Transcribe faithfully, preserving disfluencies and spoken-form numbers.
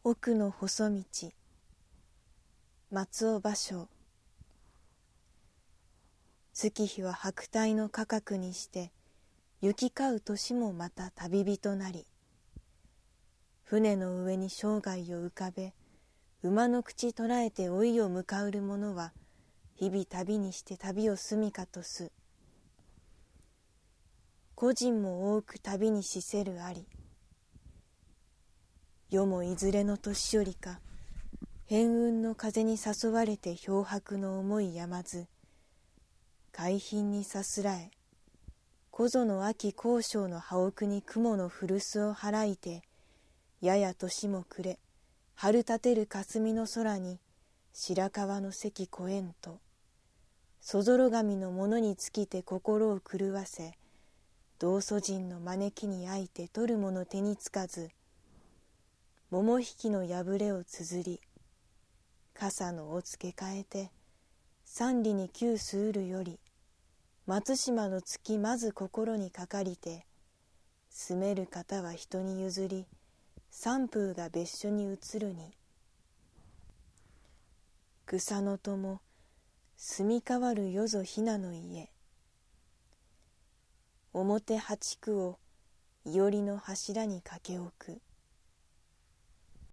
奥の細道、松尾芭蕉。月日は白帯の価格にして行き交う年もまた旅人なり、船の上に生涯を浮かべ、馬の口捉えて老いを迎うる者は日々旅にして旅を住みかとす。個人も多く旅にしせるあり、世もいずれの年寄りか変雲の風に誘われて漂泊の思いやまず、海浜にさすらえ、こぞの秋高尚の葉奥に雲の古巣を払いて、やや年も暮れ、春立てる霞の空に白河の関越えんと、そぞろ神のものに尽きて心を狂わせ、道祖人の招きにあいて取るもの手につかず、桃引きの破れを綴り、傘の尾付け替えて、三里に窮すうるより、松島の月まず心にかかりて、住める方は人に譲り、三風が別所に移るに。草の友、住み変わるよぞひなの家。表八区をいおりの柱にかけ置く。